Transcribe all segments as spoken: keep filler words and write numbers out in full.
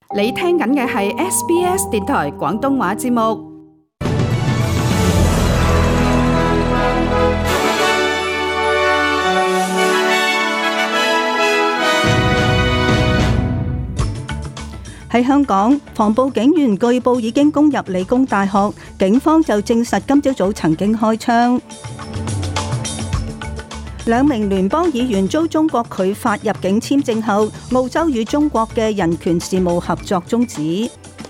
你聽緊嘅係 S B S 電台廣東話節目。喺香港，防暴警員據報已經攻入理工大學，警方就證實今朝早曾經開槍。兩名聯邦議員遭中國拒發入境簽證後，澳洲與中國嘅人權事務合作終止。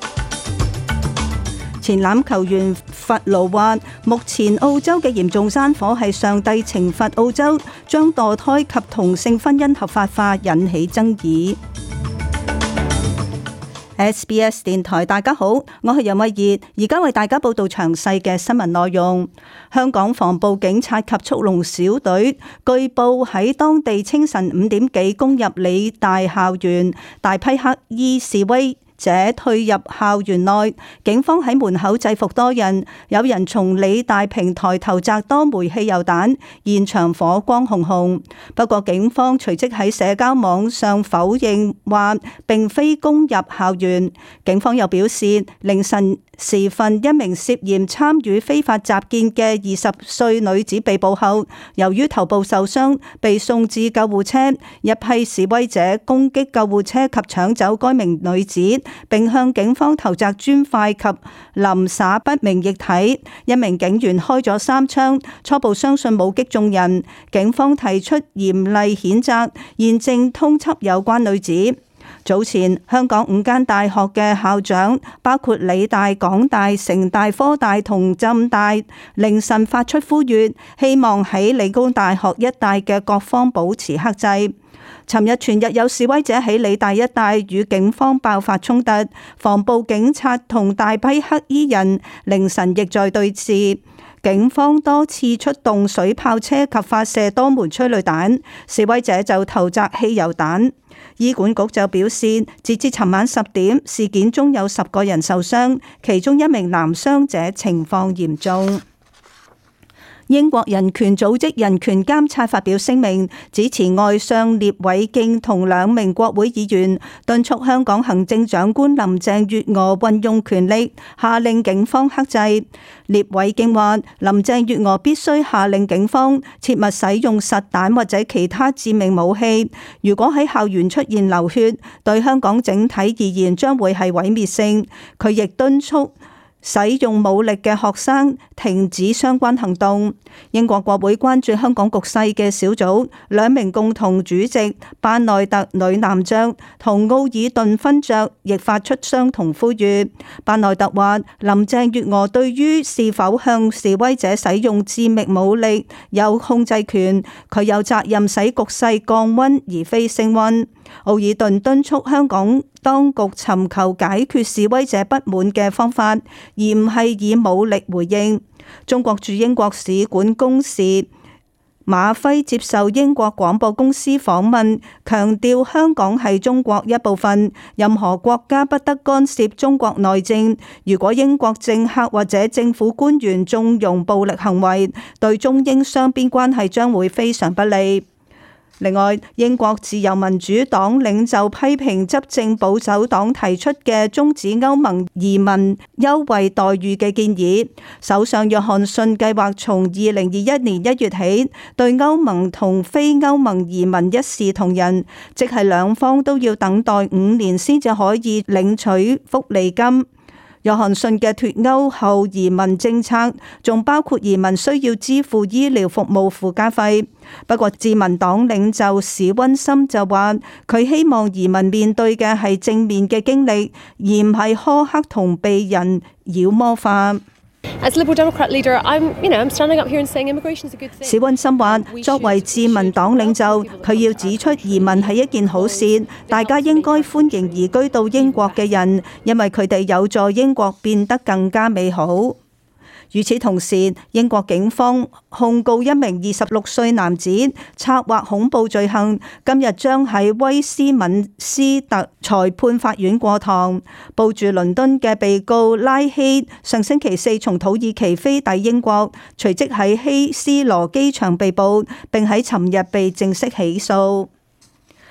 前欖球員弗勞話，目前澳洲嘅嚴重山火係上帝懲罰澳洲，將墮胎及同性婚姻合法化引起爭議。S B S 電台，大家好，我係楊慧儀，而家為大家報道詳細嘅新聞內容。香港防暴警察及速龍小隊據報喺當地清晨五點幾攻入理大校園，大批黑衣示威者退入校園內，警方喺門口制服多人，有人從理大平台投擲多枚汽油彈，現場火光熊熊。不過警方隨即喺社交網上否認，話並非攻入校園。警方又表示，凌晨時分一名涉嫌參與非法集結嘅二十歲女子被捕後，由於頭部受傷被送至救護車，一批示威者攻擊救護車及搶走該名女子，並向警方投擲磚塊及淋灑不明液體。一名警員開咗三槍，初步相信冇擊中人。警方提出嚴厲譴責，現正通緝有關女子。早前香港五間大學嘅校長，包括理大、港大、城大、科大同浸大，凌晨發出呼籲，希望喺理工大學一帶嘅各方保持克制。尋日全日有示威者喺理大一帶與警方爆發衝突，防暴警察同大批黑衣人凌晨亦在對峙，警方多次出動水炮車及發射多枚催淚彈，示威者就投擲汽油彈。醫管局就表示，截至尋晚十點，事件中有十個人受傷，其中一名男傷者情況嚴重。英國人權組織人權監察發表聲明，指持外相聶偉敬同兩名國會議員敦促香港行政長官林鄭月娥運用權力，下令警方克制。聶偉敬話，林鄭月娥必須下令警方切勿使用實彈或者其他致命武器，如果喺校園出現流血，對香港整體而言將會係毀滅性。佢亦敦促使用武力嘅學生停止相關行動。英國國會關注香港局勢嘅小組兩名共同主席班內特女男爵同奧爾頓勳爵亦發出相同呼籲。班內特話，林鄭月娥對於是否向示威者使用致命武力有控制權，佢有責任使局勢降溫而非升溫。奧爾頓敦促香港當局尋求解決示威者不滿嘅方法，而唔係以武力回應。中國駐英國使館公使馬輝接受英國廣播公司訪問，強調香港係中國一部分，任何國家不得干涉中國內政。如果英國政客或者政府官員縱容暴力行為，對中英雙邊關係將會非常不利。另外，英國自由民主黨領袖批評執政保守黨提出嘅終止歐盟移民優惠待遇嘅建議。首相約翰遜計劃從二零二一年一月起，對歐盟同非歐盟移民一視同仁，即係兩方都要等待五年先至可以領取福利金。約翰遜嘅脫歐後移民政策仲包括移民需要支付醫療服務附加費。不過自民黨領袖史溫森就話，佢希望移民面對嘅係正面嘅經歷，而唔係苛刻同被人妖魔化。 As Liberal Democrat leader, I'm, you know, I'm standing up here and saying immigration is a good thing. 史溫森話，作為自民黨領袖，佢要指出移民係一件好事，大家應該歡迎移居到英國嘅人，因為佢哋有助英國變得更加美好。與此同時，英國警方控告一名二十六歲男子策劃恐怖罪行，今日將喺威斯敏斯特裁判法院過堂。步駐倫敦嘅被告拉希上星期四從土耳其飛抵英國，隨即喺希斯羅機場被捕，並喺尋日被正式起訴。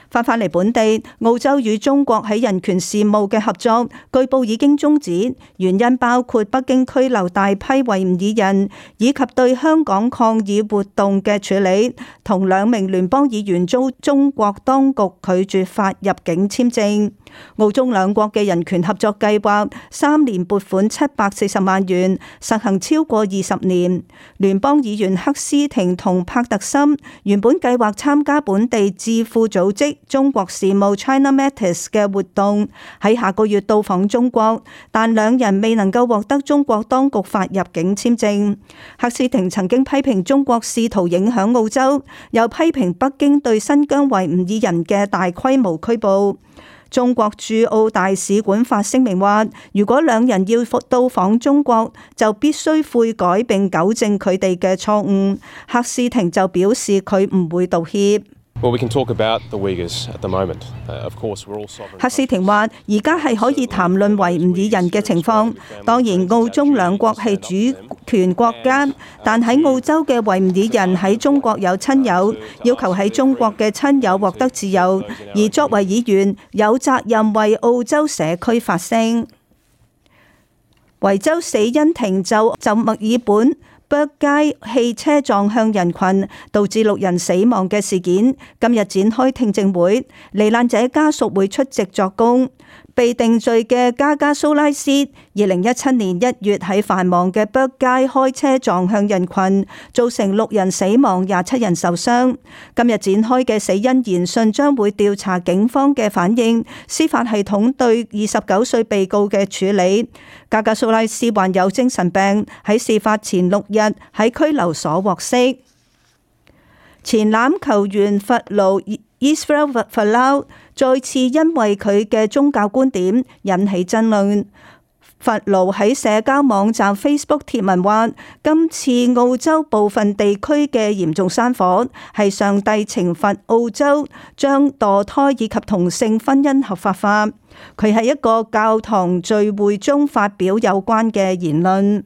翻返嚟本地，澳洲與中國喺人權事務嘅合作，據報已經終止，原因包括北京拘留大批維吾爾人，以及對香港抗議活動嘅處理，同兩名聯邦議員遭中國當局拒絕發入境簽證。澳中兩國嘅人權合作計劃三年撥款七百四十萬元，實行超過二十年。聯邦議員克斯廷同帕特森原本計劃參加本地智庫組織中國事務 China Matters 嘅活動，喺下個月到訪中國，但兩人未能夠獲得中國當局發入境簽證。克斯廷曾經批評中國試圖影響澳洲，又批評北京對新疆維吾爾人嘅大規模拘捕。中國駐澳大使館發聲明話，如果兩人要到訪中國，就必須悔改並糾正佢哋嘅錯誤。克斯廷就表示佢唔會道歉。 Well, we can talk about the Uyghurs at the moment. Uh, of course, we're all sovereign. 克斯廷話：而家係可以談論維吾爾人嘅情況。當然，澳中兩國係主權國家，但喺澳洲嘅維吾爾人喺中國有親友，要求喺中國嘅親友獲得自由。而作為議員，有責任為澳洲社區發聲。維州死因庭就就墨爾本伯街汽車撞向人群，導致六人死亡嘅事件，今日展開聽證會，罹難者家屬會出席作供。被定罪嘅加加蘇拉斯，二零一七年一月喺繁忙嘅伯街開車撞向人群，造成六人死亡、廿七人受傷。今日展開嘅死因研訊將會調查警方嘅反應、司法系統對二十九歲被告嘅處理。加加蘇拉斯患有精神病，喺事發前六日喺拘留所獲釋。前欖球員弗勞Israel Folau 再次因為佢嘅宗教觀點引起爭論。弗勞喺社交網站 Facebook 貼文話：今次澳洲部分地區嘅嚴重山火係上帝懲罰澳洲將墮胎以及同性婚姻合法化。佢喺一個教堂聚會中發表有關嘅言論。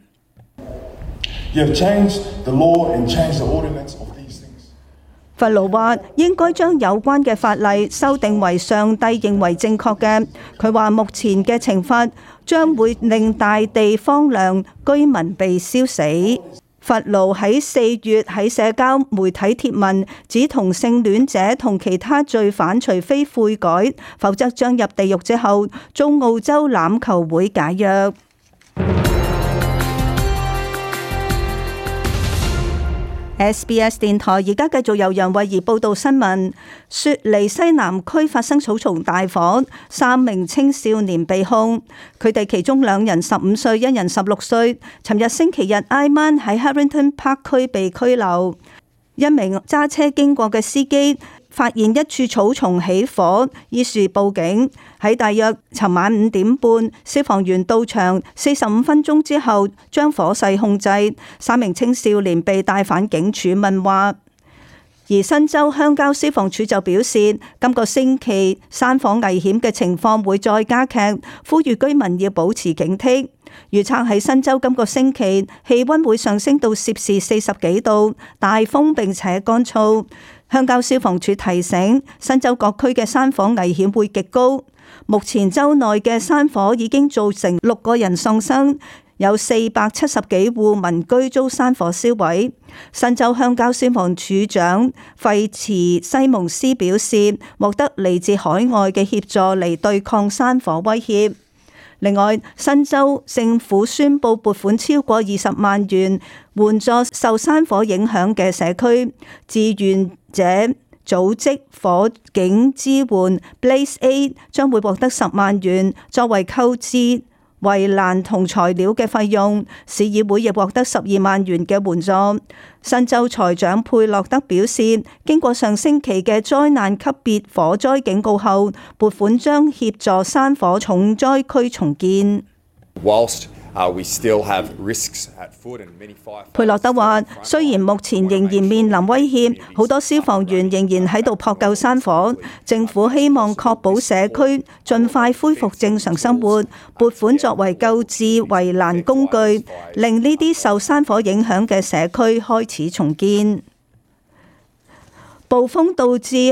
弗勞話應該將有關嘅法例修訂為上帝認為正確嘅。佢話目前嘅懲罰將會令大地荒涼，居民被燒死。弗勞喺四月喺社交媒體貼文指同性戀者同其他罪犯除非悔改，否則將入地獄之後，遭澳洲欖球會解約。S B S 電台而家繼續由楊慧儀報道新聞。雪梨西南區發生草叢大火，三名青少年被控，佢哋其中兩人十五歲，一人十六歲。尋日星期日挨晚喺 Harrington Park 區被拘留。一名揸車經過嘅司機發現一處草叢起火，於是報警。喺大約尋晚五點半，消防員到場，四十五分鐘之後將火勢控制。三名青少年被帶返警署問話。而新州鄉郊消防處就表示，今個星期山火危險嘅情況會再加劇，呼籲居民要保持警惕。預測喺新州今個星期氣溫會上升到攝氏四十幾度，大風並且乾燥。鄉郊消防處提醒，新州各區嘅山火危險會極高。目前州內嘅山火已經造成六個人喪生，有四百七十幾戶民居遭山火燒毀。新州鄉郊消防處長費茨西蒙斯表示，獲得嚟自海外嘅協助嚟對抗山火威脅。另外，新州政府宣布撥款超過二十萬元援助受山火影響嘅社區，志願者組織火警支援 Blaze Aid 將會獲得十萬元作為購置圍欄同材料嘅費用，市議會亦獲得十二萬元嘅援助。新州財長佩洛德表示，經過上星期嘅災難級別火災警告後，撥款將協助山火重災區重建。 Whilst Uh, we still have risks at foot and many fire. 佩洛德話：雖然目前仍然面臨威脅，好多消防員仍然喺度撲救山火。政府希望確保社區盡快恢復正常生活，撥款作為購置圍欄工具，令呢啲受山火影響嘅社區開始重建。暴風導致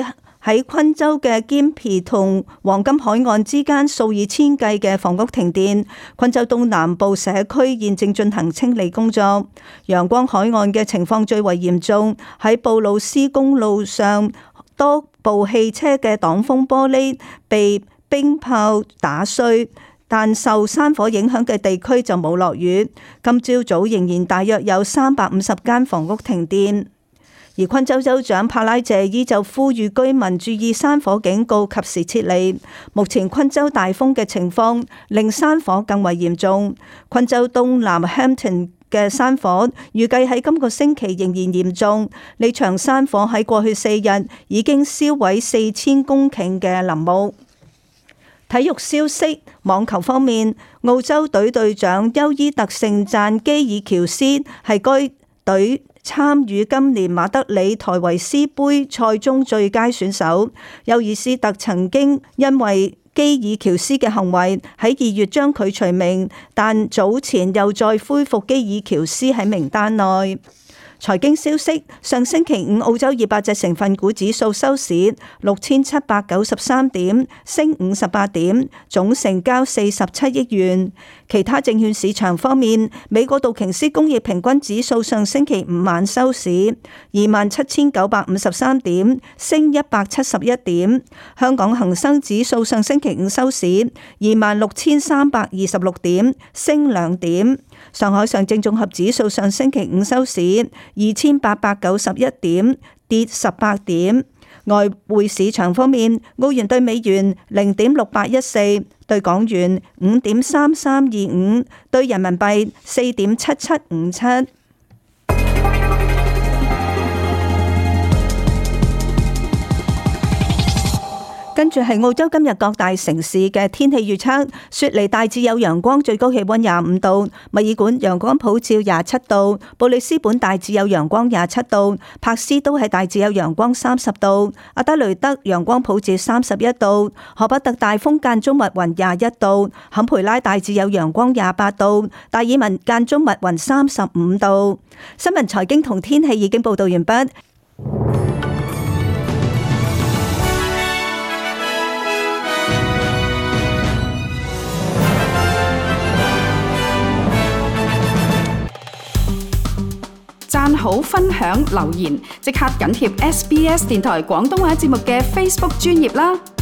喺昆州嘅堅皮同黃金海岸之間數以千計嘅房屋停電，昆州東南部社區現正進行清理工作。陽光海岸嘅情況最為嚴重，喺布魯斯公路上，多部汽車嘅擋風玻璃被冰炮打碎。但受山火影響嘅地區就冇落雨。今朝早仍然大約有三百五十間房屋停電。而昆州州長帕拉謝伊就呼籲居民注意山火警告，及時撤離。目前昆州大風嘅情況令山火更為嚴重。昆州東南 Hampton 嘅山火預計喺今個星期仍然嚴重。呢場山火喺過去四日已經燒毀四千公頃嘅林木。體育消息，網球方面，澳洲隊隊長休伊特盛讚基爾喬斯係該隊參與今年馬德里台維斯杯賽中最佳選手。休爾斯特曾經因為基爾喬斯嘅行為喺二月將佢除名，但早前又再恢復基爾喬斯喺名單內。財經消息，上星期五澳洲二百隻成分股指數收市六千七百九十三點，升五十八點，總成交四十七億元。其他證券市場方面，美國道瓊斯工業平均指數上星期五晚收市二萬七千九百五十三點，升一百七十一點。香港恒生指數上星期五收市二萬六千三百二十六點，升兩點。上海上證綜合指數上星期五收市二千八百九十一點，跌十八點。外匯市場方面，澳元對美元零點六八一四，對港元五點三三二五，對人民幣四點七七五七。跟住係澳洲今日各大城市嘅天氣預測：雪梨大致有陽光，最高氣溫廿五度；墨爾本陽光普照廿七度；布里斯本大致有陽光廿七度；柏斯都係大致有陽光三十度；阿德雷德陽光普照三十一度；荷伯特大風間中密雲廿一度；坎培拉大致有陽光廿八度；達爾文間中密雲三十五度。新聞財經同天氣已經報道完畢。 讚好、分享、留言，即刻緊貼 S B S 電台廣東話節目嘅 Facebook 專頁啦！